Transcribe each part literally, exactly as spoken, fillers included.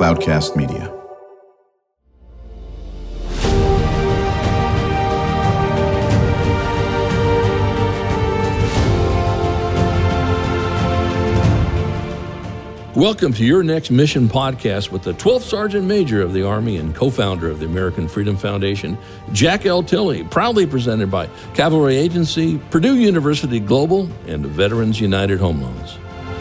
Cloudcast Media. Welcome to Your Next Mission podcast with the twelfth Sergeant Major of the Army and co-founder of the American Freedom Foundation, Jack L. Tilley, proudly presented by Cavalry Agency, Purdue University Global, and Veterans United Home Loans.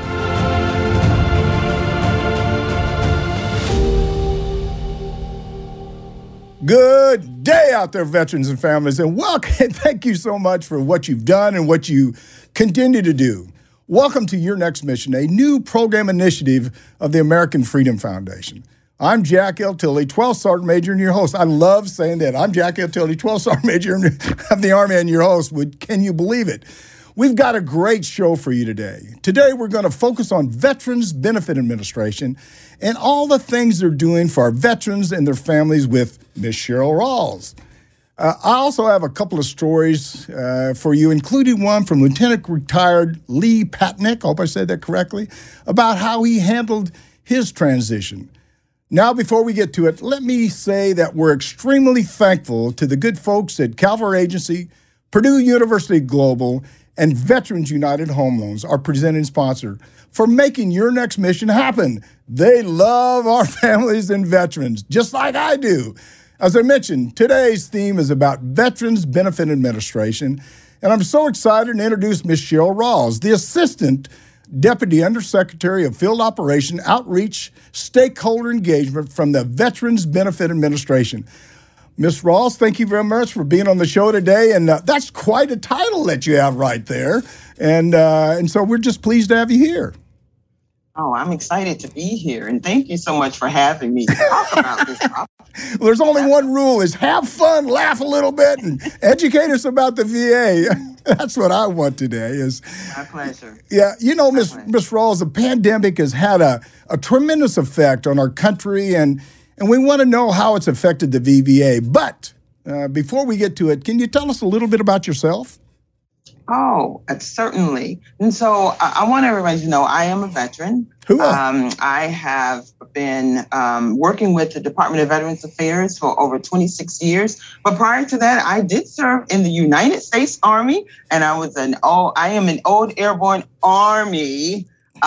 Good day out there, veterans and families, and welcome. Thank you so much for what you've done and what you continue to do. Welcome to Your Next Mission, a new program initiative of the American Freedom Foundation. I'm Jack L. Tilley, twelfth Sergeant Major and your host. I love saying that. I'm Jack L. Tilley, twelfth Sergeant Major of the Army and your host. Can you believe it? We've got a great show for you today. Today, we're going to focus on Veterans Benefit Administration and all the things they're doing for our veterans and their families with Miz Cheryl Rawls. Uh, I also have a couple of stories uh, for you, including one from Lieutenant Retired Lee Patnick, I hope I said that correctly, about how he handled his transition. Now, before we get to it, let me say that we're extremely thankful to the good folks at Cavalry Agency, Purdue University Global, and Veterans United Home Loans, our presenting sponsor, for making Your Next Mission happen. They love our families and veterans, just like I do. As I mentioned, today's theme is about Veterans Benefit Administration, and I'm so excited to introduce Miz Cheryl Rawls, the Assistant Deputy Undersecretary of Field Operation, Outreach, Stakeholder Engagement from the Veterans Benefit Administration. Miz Rawls, thank you very much for being on the show today, and uh, that's quite a title that you have right there, and uh, and so we're just pleased to have you here. Oh, I'm excited to be here, and thank you so much for having me to talk about this topic. Well, there's only one rule, is have fun, laugh a little bit, and educate us about the V A. That's what I want today. Is My pleasure. Yeah, you know, Miz Miz Rawls, the pandemic has had a, a tremendous effect on our country, and, and we want to know how it's affected the V B A. But uh, before we get to it, can you tell us a little bit about yourself? Oh, uh, certainly. And so I, I want everybody to know I am a veteran. Who are? Um, I have been um, working with the Department of Veterans Affairs for over twenty-six years. But prior to that, I did serve in the United States Army, and I was an oh, I am an old airborne Army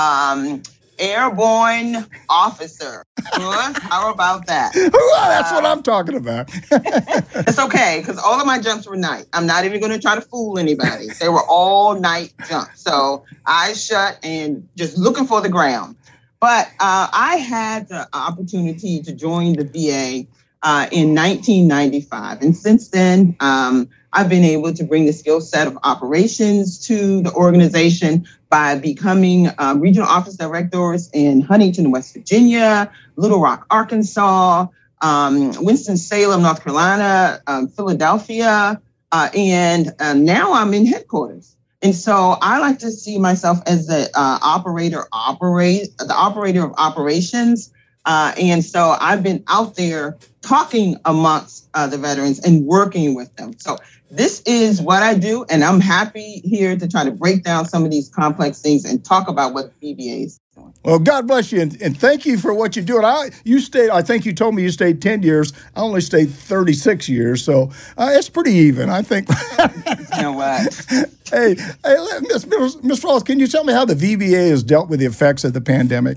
um, airborne officer. Good? How about that? Well, that's uh, what I'm talking about. It's okay, because all of my jumps were night. I'm not even going to try to fool anybody. They were all night jumps. So eyes shut and just looking for the ground. But uh, I had the opportunity to join the V A uh, in nineteen ninety-five. And since then, um, I've been able to bring the skill set of operations to the organization by becoming um, regional office directors in Huntington, West Virginia, Little Rock, Arkansas, um, Winston-Salem, North Carolina, um, Philadelphia, uh, and uh, now I'm in headquarters. And so I like to see myself as the uh, operator, operate the operator of operations. Uh, and so I've been out there talking amongst uh, the veterans and working with them. So this is what I do, and I'm happy here to try to break down some of these complex things and talk about what the V B A is doing. Well, God bless you, and, and thank you for what you're doing. I, you stayed, I think you told me you stayed ten years. I only stayed thirty-six years, so uh, it's pretty even, I think. You know what? hey, hey Miz Miz Rawls, can you tell me how the V B A has dealt with the effects of the pandemic?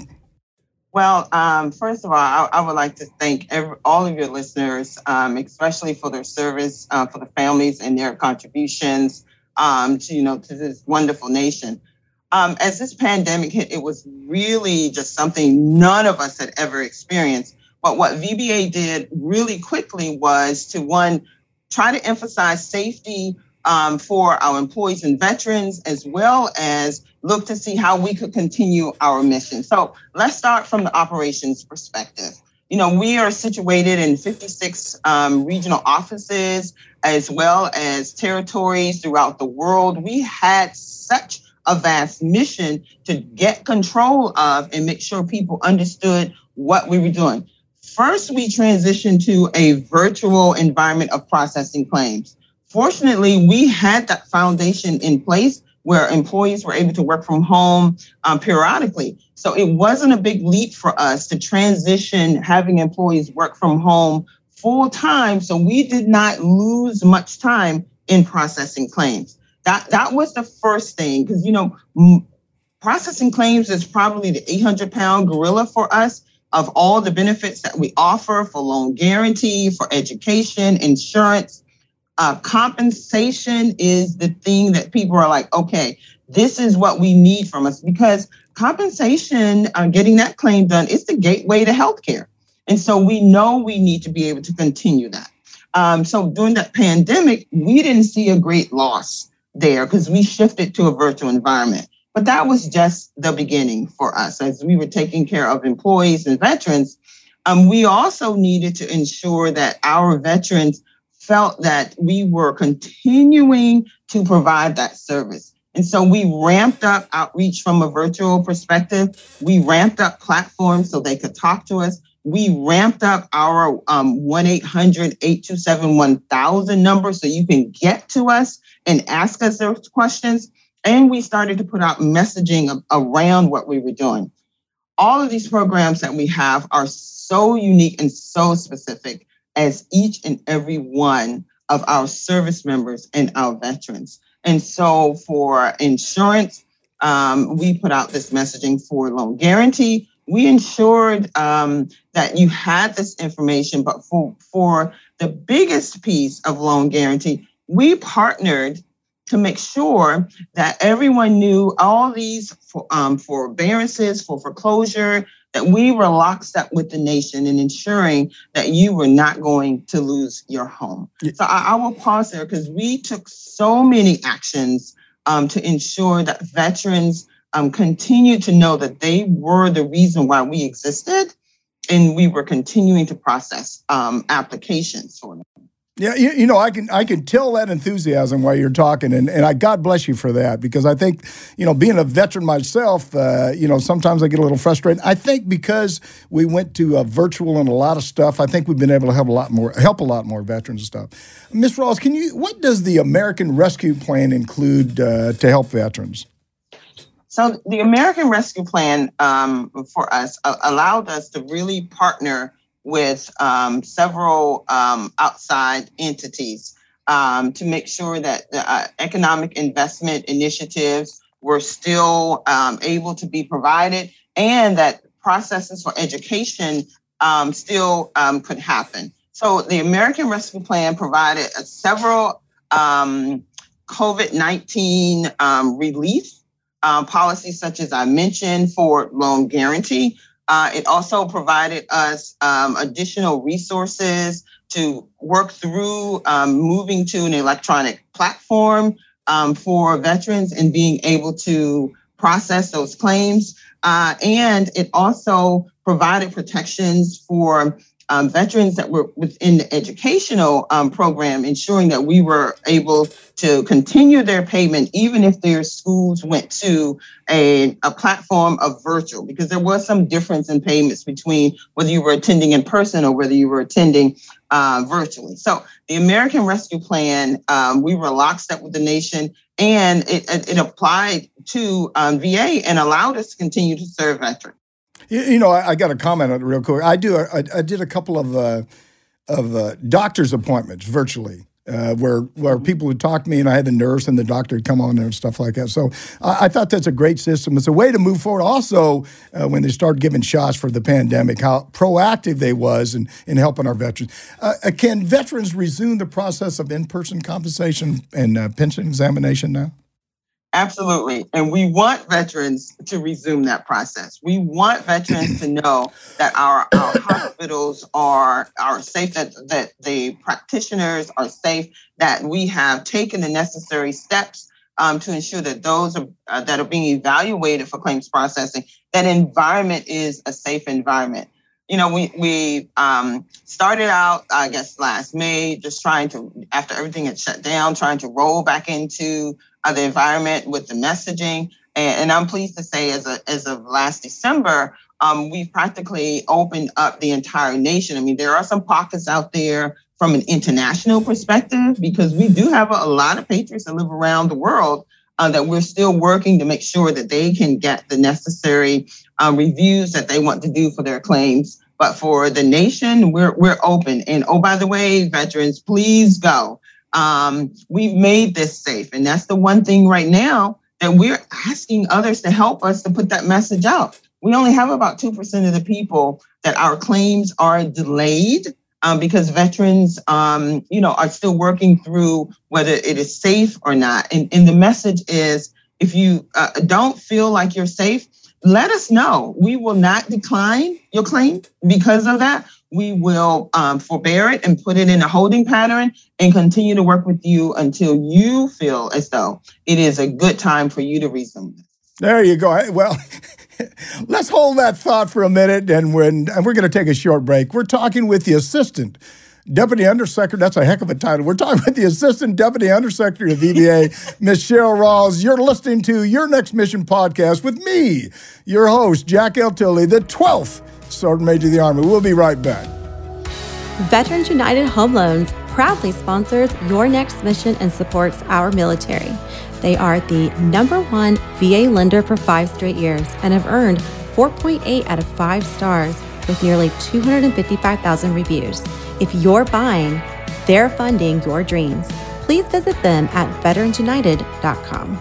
Well, um, first of all, I, I would like to thank every, all of your listeners, um, especially for their service, uh, for the families and their contributions um, to, you know, to this wonderful nation. Um, as this pandemic hit, it was really just something none of us had ever experienced. But what V B A did really quickly was to, one, try to emphasize safety um, for our employees and veterans, as well as look to see how we could continue our mission. So let's start from the operations perspective. You know, we are situated in fifty-six um, regional offices, as well as territories throughout the world. We had such a vast mission to get control of and make sure people understood what we were doing. First, we transitioned to a virtual environment of processing claims. Fortunately, we had that foundation in place where employees were able to work from home um, periodically. So it wasn't a big leap for us to transition having employees work from home full time. So we did not lose much time in processing claims. That that was the first thing, because, you know, m- processing claims is probably the eight hundred pound gorilla for us of all the benefits that we offer for loan guarantee, for education, insurance. Uh, compensation is the thing that people are like, okay, this is what we need from us, because compensation, uh, getting that claim done, is the gateway to healthcare. And so we know we need to be able to continue that. Um, so during that pandemic, we didn't see a great loss there because we shifted to a virtual environment. But that was just the beginning for us as we were taking care of employees and veterans. Um, we also needed to ensure that our veterans felt that we were continuing to provide that service. And so we ramped up outreach from a virtual perspective. We ramped up platforms so they could talk to us. We ramped up our um, one eight hundred, eight two seven, one thousand number so you can get to us and ask us those questions. And we started to put out messaging around what we were doing. All of these programs that we have are so unique and so specific as each and every one of our service members and our veterans. And so for insurance, um, we put out this messaging. For loan guarantee. We ensured um, that you had this information, but for, for the biggest piece of loan guarantee, we partnered to make sure that everyone knew all these for, um, forbearances, for foreclosure, that we were lockstep with the nation in ensuring that you were not going to lose your home. Yeah. So I, I will pause there because we took so many actions um, to ensure that veterans um, continue to know that they were the reason why we existed, and we were continuing to process um, applications for them. Yeah, you, you know, I can I can tell that enthusiasm while you're talking, and, and I God bless you for that, because I think, you know, being a veteran myself, uh, you know, sometimes I get a little frustrated. I think because we went to uh, virtual and a lot of stuff, I think we've been able to help a lot more, help a lot more veterans and stuff. Miz Rawls, can you? What does the American Rescue Plan include uh, to help veterans? So the American Rescue Plan um, for us uh, allowed us to really partner with um, several um, outside entities um, to make sure that the uh, economic investment initiatives were still um, able to be provided, and that processes for education um, still um, could happen. So the American Rescue Plan provided uh, several um, COVID nineteen um, relief um, policies, such as I mentioned, for loan guarantee. Uh, it also provided us um, additional resources to work through um, moving to an electronic platform um, for veterans and being able to process those claims. Uh, and it also provided protections for um, veterans that were within the educational um, program, ensuring that we were able to continue their payment even if their schools went to a, a platform of virtual, because there was some difference in payments between whether you were attending in person or whether you were attending uh, virtually. So the American Rescue Plan, um, we were lockstep with the nation, and it, it, it applied to um, V A and allowed us to continue to serve veterans. You, you know, I, I got a comment on it real quick. I do. I, I did a couple of uh, of uh, doctor's appointments virtually, uh, where where people would talk to me, and I had the nurse and the doctor come on there and stuff like that. So I, I thought that's a great system. It's a way to move forward. Also, uh, when they started giving shots for the pandemic, how proactive they was in, in helping our veterans. Uh, can veterans resume the process of in-person compensation and uh, pension examination now? Absolutely. And we want veterans to resume that process. We want veterans to know that our, our hospitals are, are safe, that, that the practitioners are safe, that we have taken the necessary steps um, to ensure that those are, uh, that are being evaluated for claims processing, that environment is a safe environment. You know, we, we um, started out, I guess, last May, just trying to, after everything had shut down, trying to roll back into uh, the environment with the messaging. And, and I'm pleased to say, as, a, as of last December, um, we've practically opened up the entire nation. I mean, there are some pockets out there from an international perspective, because we do have a, a lot of patriots that live around the world. uh, that we're still working to make sure that they can get the necessary um, reviews that they want to do for their claims. But for the nation, we're we're open. And oh, by the way, veterans, please go. Um, we've made this safe. And that's the one thing right now that we're asking others to help us to put that message out. We only have about two percent of the people that our claims are delayed um, because veterans, um, you know, are still working through whether it is safe or not. And, and the message is, if you uh, don't feel like you're safe, let us know. We will not decline your claim because of that. We will um, forbear it and put it in a holding pattern and continue to work with you until you feel as though it is a good time for you to resume this. There you go. Well, let's hold that thought for a minute, and, when, and we're going to take a short break. We're talking with the Assistant Deputy Undersecretary. That's a heck of a title. We're talking with the Assistant Deputy Undersecretary of V B A, Miz Cheryl Rawls. You're listening to Your Next Mission podcast with me, your host, Jack L. Tilley, the twelfth Sergeant Major of the Army. We'll be right back. Veterans United Home Loans proudly sponsors Your Next Mission and supports our military. They are the number one V A lender for five straight years and have earned four point eight out of five stars with nearly two hundred fifty-five thousand reviews. If you're buying, they're funding your dreams. Please visit them at veterans united dot com.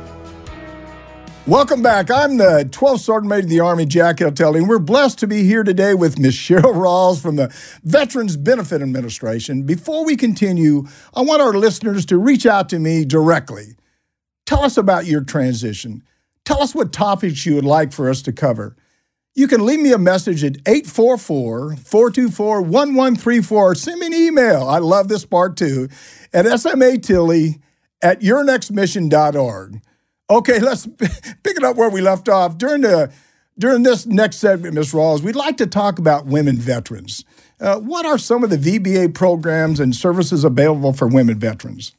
Welcome back. I'm the twelfth Sergeant Major of the Army, Jack L. Tilley, and we're blessed to be here today with Miz Cheryl Rawls from the Veterans Benefit Administration. Before we continue, I want our listeners to reach out to me directly. Tell us about your transition. Tell us what topics you would like for us to cover. You can leave me a message at eight four four, four two four, one one three four. Send me an email. I love this part too. At smatilley at your next mission dot org. Okay, let's pick it up where we left off. During the during this next segment, Miz Rawls, we'd like to talk about women veterans. Uh, what are some of the V B A programs and services available for women veterans?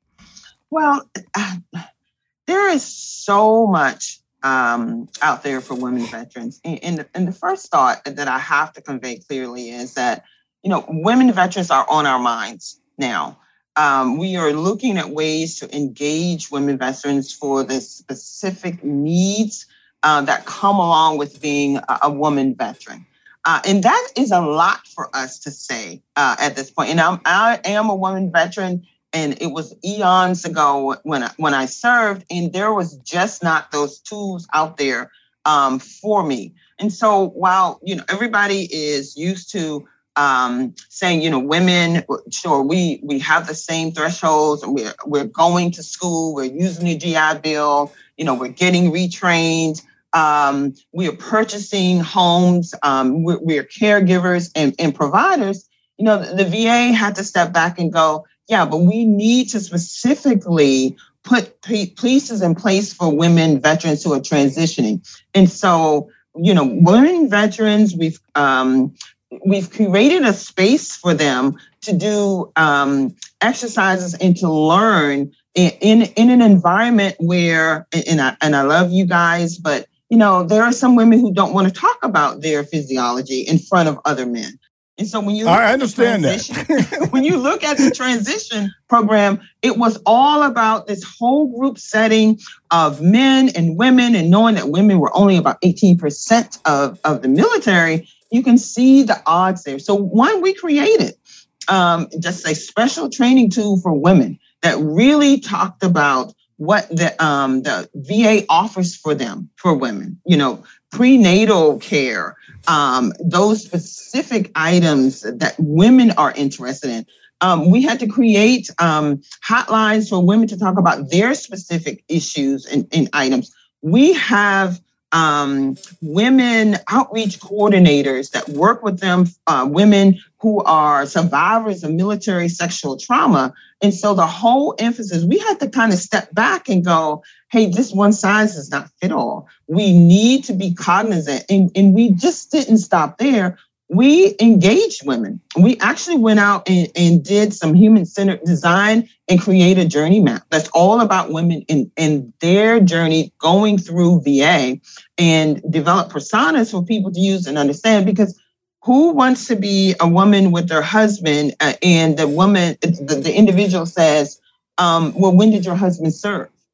Well, uh, there is so much um, out there for women veterans. And, and, the, and the first thought that I have to convey clearly is that, you know, women veterans are on our minds now. Um, we are looking at ways to engage women veterans for the specific needs uh, that come along with being a, a woman veteran. Uh, and that is a lot for us to say uh, at this point. And I'm, I am a woman veteran, and it was eons ago when I, when I served, and there was just not those tools out there um, for me. And so while, you know, everybody is used to um, saying, you know, women, sure, we we have the same thresholds, and we're we're going to school, we're using the G I Bill, you know, we're getting retrained, um, we are purchasing homes, um, we're, we're caregivers and, and providers. You know, the, the V A had to step back and go, yeah, but we need to specifically put pieces in place for women veterans who are transitioning. And so, you know, women veterans, we've um, we've created a space for them to do um, exercises and to learn in, in in an environment where, and I and I love you guys, but you know, there are some women who don't want to talk about their physiology in front of other men. And so when you look I understand that when you look at the transition program, it was all about this whole group setting of men and women, and knowing that women were only about eighteen percent of, of the military. You can see the odds there. So one, we created um, just a special training tool for women that really talked about what the um, the V A offers for them, for women, you know, prenatal care, um, those specific items that women are interested in. Um, we had to create um, hotlines for women to talk about their specific issues and, and items. We have um, women outreach coordinators that work with them, uh, women who are survivors of military sexual trauma. And so the whole emphasis, we had to kind of step back and go, hey, this one size does not fit all. We need to be cognizant. And, and we just didn't stop there. We engaged women. We actually went out and, and did some human-centered design and create a journey map that's all about women in, in their journey going through V A, and develop personas for people to use and understand. Because who wants to be a woman with their husband uh, and the woman, the, the individual says, um, well, when did your husband serve?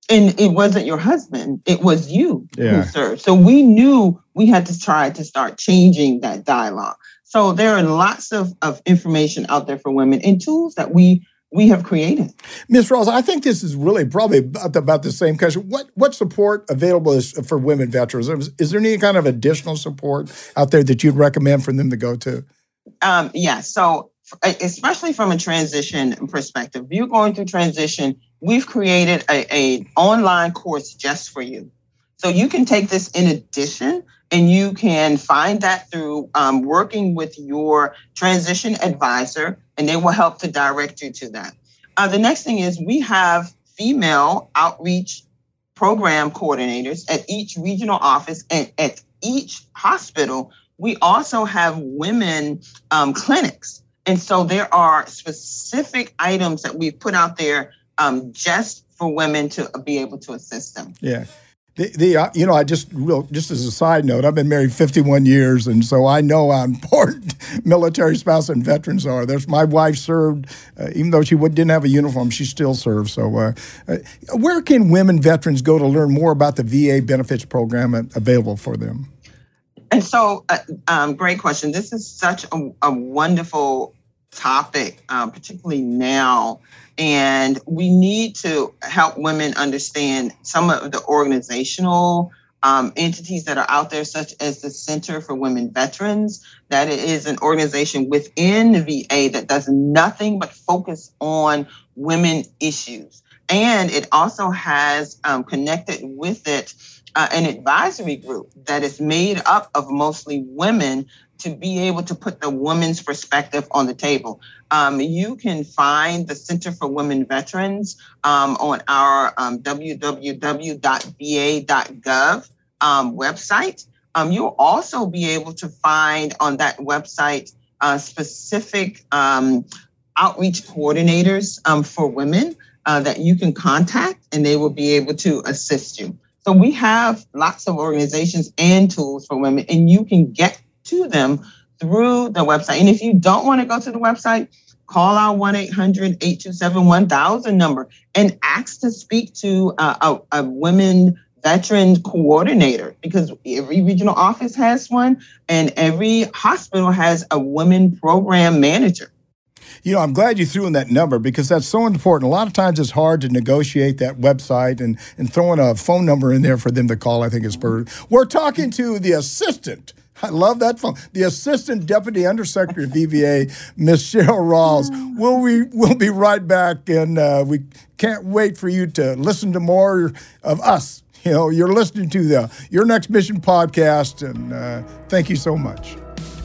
And it wasn't your husband, it was you yeah. who served. So we knew we had to try to start changing that dialogue. So there are lots of, of information out there for women and tools that we we have created. Miz Rawls, I think this is really probably about, about the same question. What what support available is for women veterans? Is there any kind of additional support out there that you'd recommend for them to go to? Um, yeah, so especially from a transition perspective, if you're going through transition, we've created a, a online course just for you. So you can take this in addition, and you can find that through um, working with your transition advisor, and they will help to direct you to that. Uh, the next thing is we have female outreach program coordinators at each regional office and at each hospital. We also have women um, clinics. And so there are specific items that we've put out there um, just for women to be able to assist them. Yeah. The, the uh, you know, I just real just as a side note, I've been married fifty-one years, and so I know how important military spouse and veterans are. There's my wife served, uh, even though she would, didn't have a uniform, she still served. So, uh, uh, where can women veterans go to learn more about the V A benefits program available for them? And so, uh, um, great question. This is such a, a wonderful topic, uh, particularly now. And we need to help women understand some of the organizational um, entities that are out there, such as the Center for Women Veterans. That is an organization within the V A that does nothing but focus on women issues. And it also has um, connected with it uh, an advisory group that is made up of mostly women to be able to put the woman's perspective on the table. Um, you can find the Center for Women Veterans um, on our um, w w w dot v a dot gov um, website. Um, you'll also be able to find on that website uh, specific um, outreach coordinators um, for women uh, that you can contact, and they will be able to assist you. So we have lots of organizations and tools for women, and you can get to them through the website. And if you don't want to go to the website, call our one eight hundred, eight two seven, one thousand number and ask to speak to a, a, a women veteran coordinator, because every regional office has one and every hospital has a women program manager. You know, I'm glad you threw in that number because that's so important. A lot of times it's hard to negotiate that website, and, and throwing a phone number in there for them to call, I think is perfect. We're talking to the assistant. I love that phone. The Assistant Deputy Undersecretary of V V A, Miz Cheryl Rawls. We'll, we, we'll be right back, and uh, we can't wait for you to listen to more of us. You know, you're listening to the Your Next Mission podcast, and uh, thank you so much.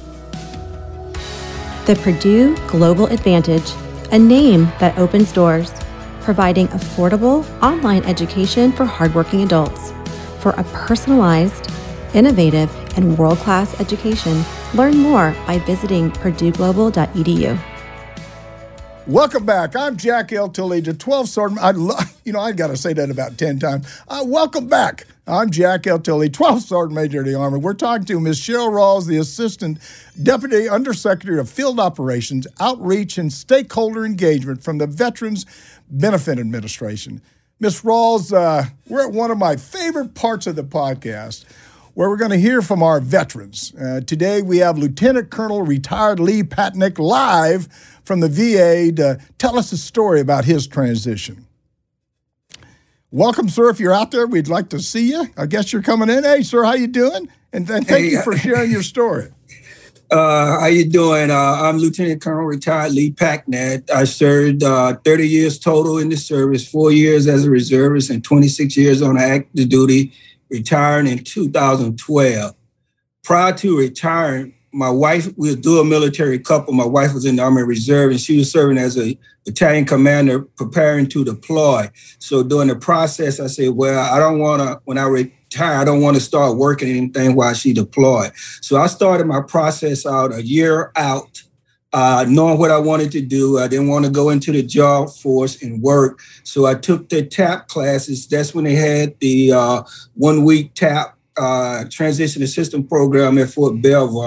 The Purdue Global Advantage, a name that opens doors, providing affordable online education for hardworking adults. For a personalized, innovative, and world-class education, learn more by visiting purdue global dot e d u. Welcome back. I'm Jack L. Tilley, the twelfth Sergeant. I love, you know, I got to say that about ten times. Uh, welcome back. I'm Jack L. Tilley, twelfth Sergeant Major of the Army. We're talking to Miz Cheryl Rawls, the Assistant Deputy Undersecretary of Field Operations, Outreach, and Stakeholder Engagement from the Veterans Benefit Administration. Miz Rawls, uh, we're at one of my favorite parts of the podcast, where we're going to hear from our veterans. Uh, today we have Lieutenant Colonel retired Lee Patnick live from the V A to tell us a story about his transition. Welcome, sir. If you're out there, we'd like to see you. I guess you're coming in. Hey, sir, how you doing? And, and thank hey, you for sharing your story. Uh, how you doing? Uh, I'm Lieutenant Colonel retired Lee Patnick. I served uh, thirty years total in the service, four years as a reservist and twenty-six years on active duty, retiring in two thousand twelve. Prior to retiring, my wife, we were a dual military couple. My wife was in the Army Reserve, and she was serving as a battalion commander preparing to deploy. So during the process, I said, well, I don't want to, when I retire, I don't want to start working anything while she deployed. So I started my process out a year out, uh, knowing what I wanted to do. I didn't want to go into the job force and work. So I took the TAP classes. That's when they had the uh, one-week TAP uh, Transition Assistance Program at Fort Belvoir.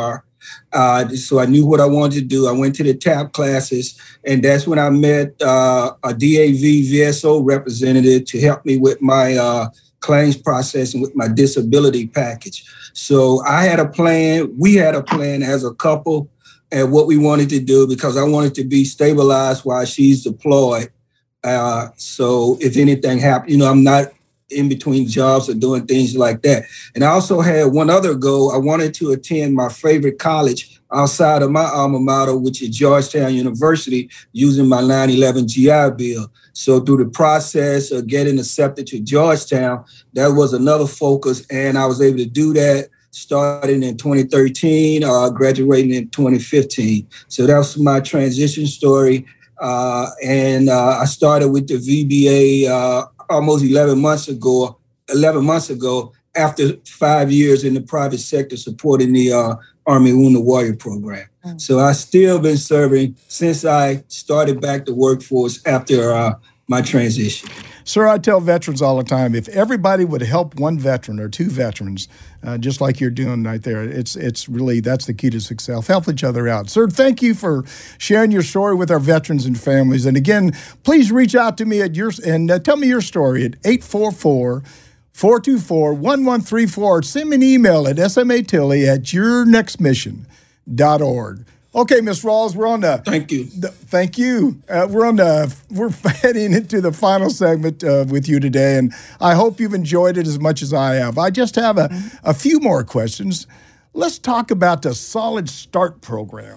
Uh, so I knew what I wanted to do. I went to the T A P classes, and that's when I met uh, a D A V V S O representative to help me with my uh, claims processing with my disability package. So I had a plan. We had a plan as a couple and what we wanted to do, because I wanted to be stabilized while she's deployed. Uh, so if anything happened, you know, I'm not in between jobs or doing things like that. And I also had one other goal. I wanted to attend my favorite college outside of my alma mater, which is Georgetown University, using my nine eleven G I Bill. So through the process of getting accepted to Georgetown, that was another focus. And I was able to do that starting in twenty thirteen, uh, graduating in twenty fifteen. So that was my transition story. Uh, and uh, I started with the V B A uh, almost eleven months ago, eleven months ago, after five years in the private sector supporting the uh, Army Wounded Warrior Program. Mm. So I've still been serving since I started back the workforce after uh, my transition. Sir, I tell veterans all the time, if everybody would help one veteran or two veterans, uh, just like you're doing right there, it's it's really, that's the key to success. Help each other out. Sir, thank you for sharing your story with our veterans and families. And again, please reach out to me at your, and uh, tell me your story at eight four four, four two four, one one three four. Send me an email at smatilley at your next mission dot org. Okay, Miz Rawls, we're on the. Thank you. The, thank you. Uh, we're on the. We're heading into the final segment uh, with you today, and I hope you've enjoyed it as much as I have. I just have a, a few more questions. Let's talk about the Solid Start program.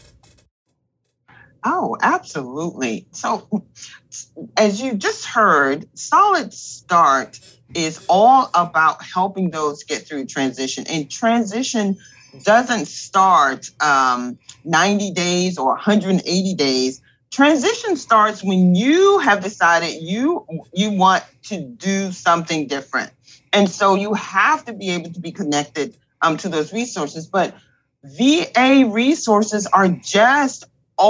Oh, absolutely. So, as you just heard, Solid Start is all about helping those get through transition, and transition doesn't start um, ninety days or one hundred eighty days. Transition starts when you have decided you you want to do something different. And so you have to be able to be connected um, to those resources. But V A resources are just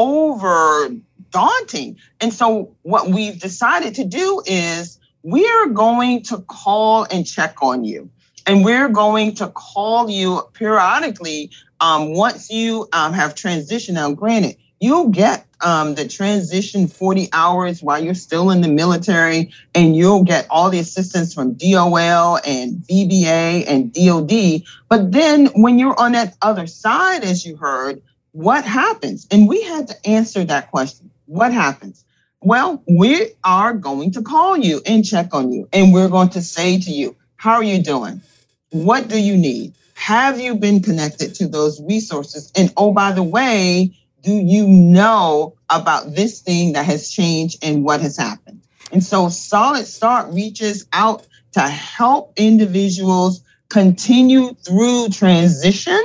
over daunting. And so what we've decided to do is we're going to call and check on you. And we're going to call you periodically um, once you um, have transitioned. Now, granted, you'll get um, the transition forty hours while you're still in the military, and you'll get all the assistance from D O L and V B A and D O D. But then when you're on that other side, as you heard, what happens? And we had to answer that question. What happens? Well, we are going to call you and check on you, and we're going to say to you, how are you doing? What do you need? Have you been connected to those resources? And oh, by the way, do you know about this thing that has changed and what has happened? And so Solid Start reaches out to help individuals continue through transition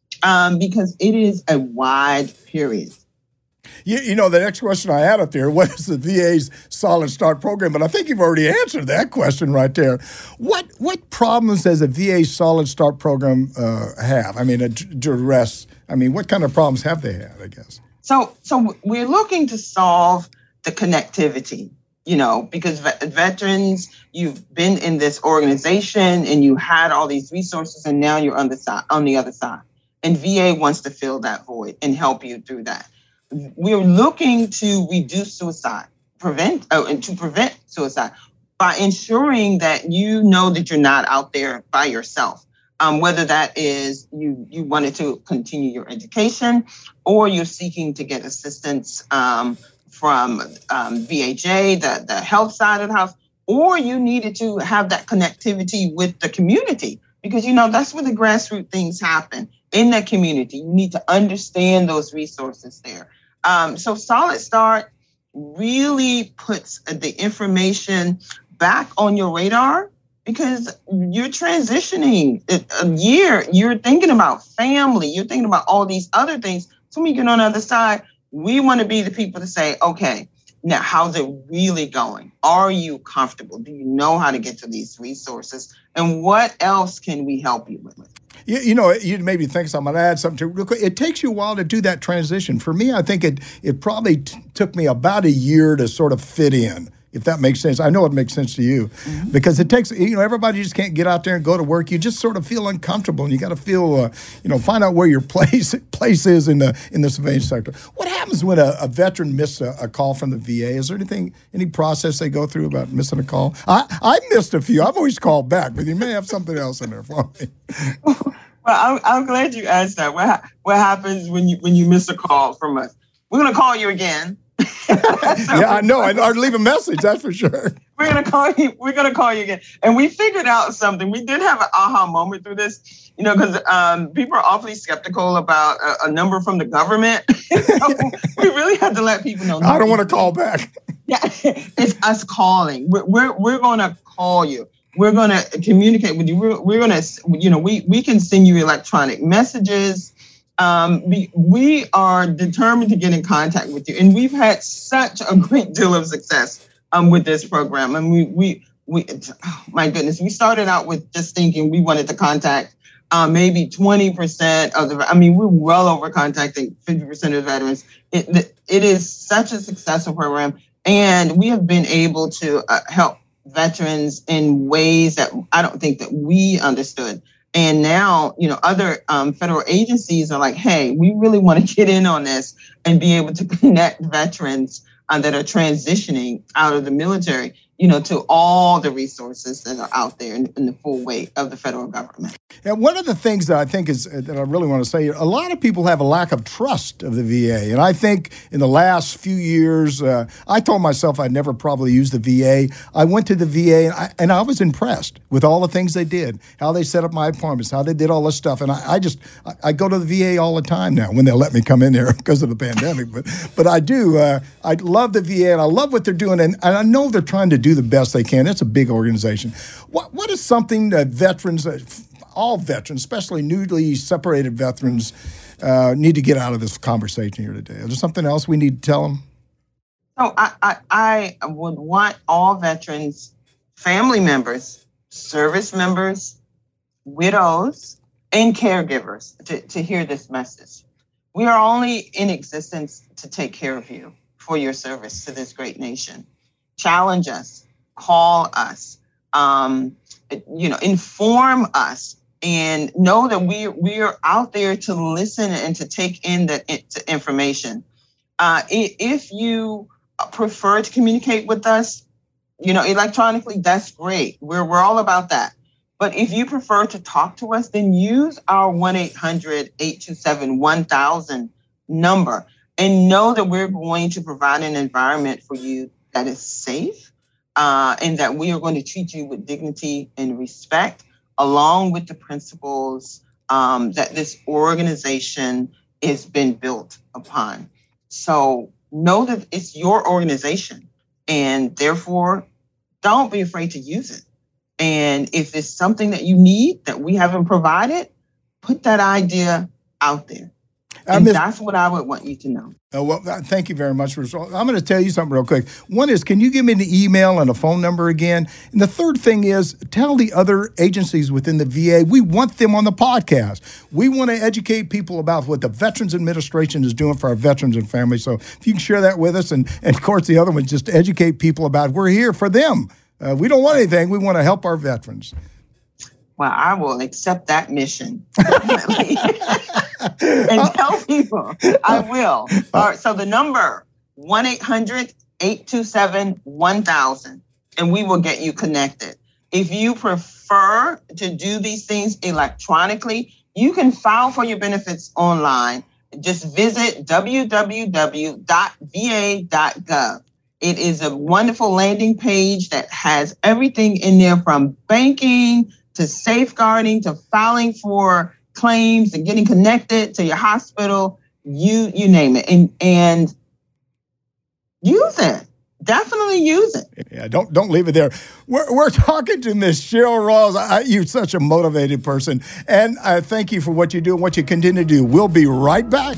um, because it is a wide period. You, you know, the next question I had up there, what is the V A's Solid Start program? But I think you've already answered that question right there. What what problems does a V A Solid Start program uh, have? I mean, to address, I mean, what kind of problems have they had, I guess? So, so we're looking to solve the connectivity, you know, because vet- veterans, you've been in this organization and you had all these resources, and now you're on the side, on the other side. And V A wants to fill that void and help you through that. We're looking to reduce suicide, prevent, oh, and to prevent suicide by ensuring that you know that you're not out there by yourself. Um, whether that is you you wanted to continue your education, or you're seeking to get assistance um, from um, V H A, the, the health side of the house, or you needed to have that connectivity with the community, because, you know, that's where the grassroots things happen in that community. You need to understand those resources there. Um, so Solid Start really puts the information back on your radar, because you're transitioning a year. You're thinking about family. You're thinking about all these other things. So when you get on the other side, we want to be the people to say, okay, now how's it really going? Are you comfortable? Do you know how to get to these resources? And what else can we help you with? You, you know, you made me think something. I'm going to add something to it real quick. It takes you a while to do that transition. For me, I think it it probably t- took me about a year to sort of fit in. if that makes sense. I know it makes sense to you mm-hmm. because it takes, you know, everybody just can't get out there and go to work. You just sort of feel uncomfortable and you got to feel, uh, you know, find out where your place place is in the in the civilian sector. What happens when a, a veteran misses a, a call from the V A? Is there anything, any process they go through about missing a call? I, I missed a few. I've always called back, but you may have something else in there for me. Well, I'm, I'm glad you asked that. What, ha- what happens when you when you miss a call from us? We're going to call you again. so yeah, I know. I'd leave a message, that's for sure. We're gonna call you. We're gonna call you again. And we figured out something. We did have an aha moment through this, you know, because um, people are awfully skeptical about a, a number from the government. So we really had to let people know. I don't want to call back. Yeah, it's us calling. We're we're, we're going to call you. We're going to communicate with you. We're, we're going to, you know, we we can send you electronic messages. Um, we, we are determined to get in contact with you. And we've had such a great deal of success um, with this program. And we, we, we, oh my goodness, we started out with just thinking we wanted to contact uh, maybe twenty percent of the, I mean, we're well over contacting fifty percent of the veterans. It, it is such a successful program. And we have been able to uh, help veterans in ways that I don't think that we understood. And now, you know, other um, federal agencies are like, hey, we really want to get in on this and be able to connect veterans uh, that are transitioning out of the military, you know, to all the resources that are out there in, in the full weight of the federal government. And one of the things that I think is that I really want to say, a lot of people have a lack of trust of the V A. And I think in the last few years, uh, I told myself I'd never probably use the V A. I went to the V A and I, and I was impressed with all the things they did, how they set up my appointments, how they did all this stuff. And I, I just, I, I go to the V A all the time now when they let me come in there because of the pandemic. But but I do. Uh, I love the V A and I love what they're doing. And, and I know they're trying to do the best they can. It's a big organization. What What is something that veterans, uh, all veterans, especially newly separated veterans, uh, need to get out of this conversation here today? Is there something else we need to tell them? Oh, I, I, I would want all veterans, family members, service members, widows, and caregivers to, to hear this message. We are only in existence to take care of you for your service to this great nation. Challenge us, call us, um, you know, inform us. And know that we we are out there to listen and to take in the information. Uh, if you prefer to communicate with us, you know, electronically, that's great. We're we're all about that. But if you prefer to talk to us, then use our one eight hundred, eight two seven, one thousand number and know that we're going to provide an environment for you that is safe uh, and that we are going to treat you with dignity and respect, along with the principles um, that this organization has been built upon. So know that it's your organization and therefore don't be afraid to use it. And if it's something that you need that we haven't provided, put that idea out there. And miss, that's what I would want you to know. Uh, well, thank you very much. For, I'm going to tell you something real quick. One is, can you give me the email and a phone number again? And the third thing is, tell the other agencies within the V A, we want them on the podcast. We want to educate people about what the Veterans Administration is doing for our veterans and families. So if you can share that with us. And, and of course, the other one, just to educate people about we're here for them. Uh, we don't want anything. We want to help our veterans. Well, I will accept that mission. Definitely. And tell people, I will. All right, so the number, one eight hundred, eight two seven, one thousand, and we will get you connected. If you prefer to do these things electronically, you can file for your benefits online. Just visit w w w dot v a dot gov. It is a wonderful landing page that has everything in there from banking to safeguarding to filing for claims and getting connected to your hospital, you you name it, and and use it. Definitely use it. Yeah, don't don't leave it there. We're we're talking to Miss Cheryl Rawls. I, you're such a motivated person, and I thank you for what you do and what you continue to do. We'll be right back.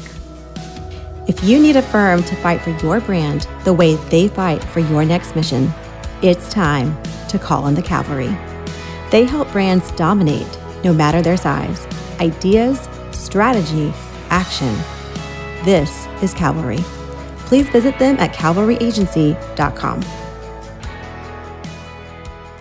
If you need a firm to fight for your brand the way they fight for your next mission, it's time to call on the Cavalry. They help brands dominate, no matter their size. Ideas, strategy, action. This is Cavalry. Please visit them at cavalry agency dot com.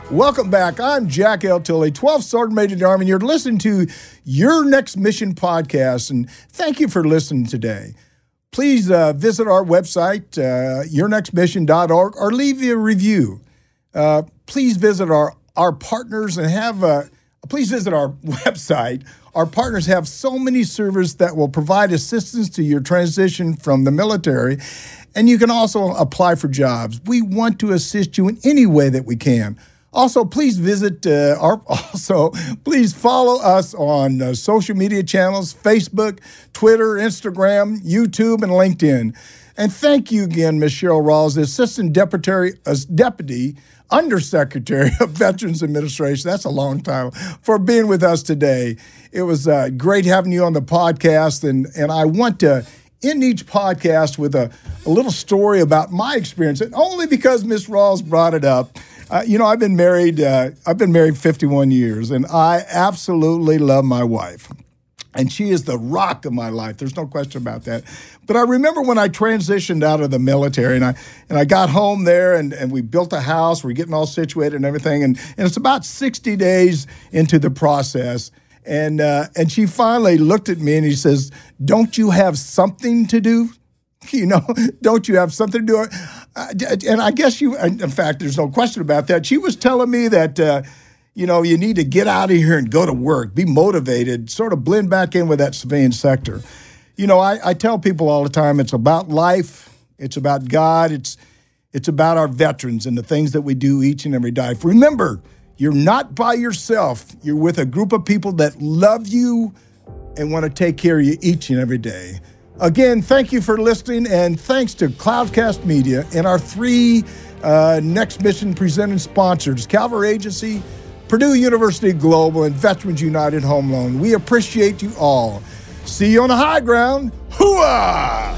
Welcome back. I'm Jack L. Tilley, twelfth Sergeant Major of the Army, and you're listening to Your Next Mission podcast, and thank you for listening today. Please uh, visit our website, uh, your next mission dot org, or leave a review. Uh, please visit our, our partners and have a, please visit our website. Our partners have so many servers that will provide assistance to your transition from the military, and you can also apply for jobs. We want to assist you in any way that we can. Also, please visit uh, our, also, please follow us on uh, social media channels, Facebook, Twitter, Instagram, YouTube, and LinkedIn. And thank you again, Miz Cheryl Rawls, the Assistant Deputy, uh, Deputy Undersecretary of Veterans Administration, that's a long title, for being with us today. It was uh, great having you on the podcast, and, and I want to end each podcast with a, a little story about my experience, and only because Miz Rawls brought it up. Uh, you know, I've been married, uh, I've been married fifty-one years, and I absolutely love my wife. And she is the rock of my life. There's no question about that. But I remember when I transitioned out of the military, and I and I got home there, and, and we built a house. We're getting all situated and everything. And, and it's about sixty days into the process. And uh, and she finally looked at me, and he says, "Don't you have something to do? You know, don't you have something to do?" Uh, and I guess you, in fact, there's no question about that. She was telling me that, uh, you know, you need to get out of here and go to work, be motivated, sort of blend back in with that civilian sector. You know, I, I tell people all the time, it's about life, it's about God, it's it's about our veterans and the things that we do each and every day. Remember, you're not by yourself. You're with a group of people that love you and want to take care of you each and every day. Again, thank you for listening, and thanks to Cloudcast Media and our three uh, Next Mission presenting sponsors, Calvary Agency, Purdue University Global, and Veterans United Home Loan. We appreciate you all. See you on the high ground. Hooah!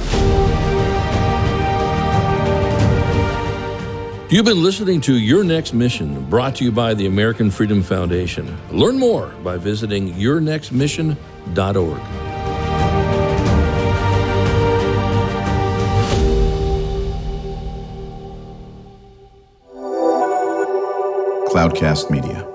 You've been listening to Your Next Mission, brought to you by the American Freedom Foundation. Learn more by visiting your next mission dot org. Cloudcast Media.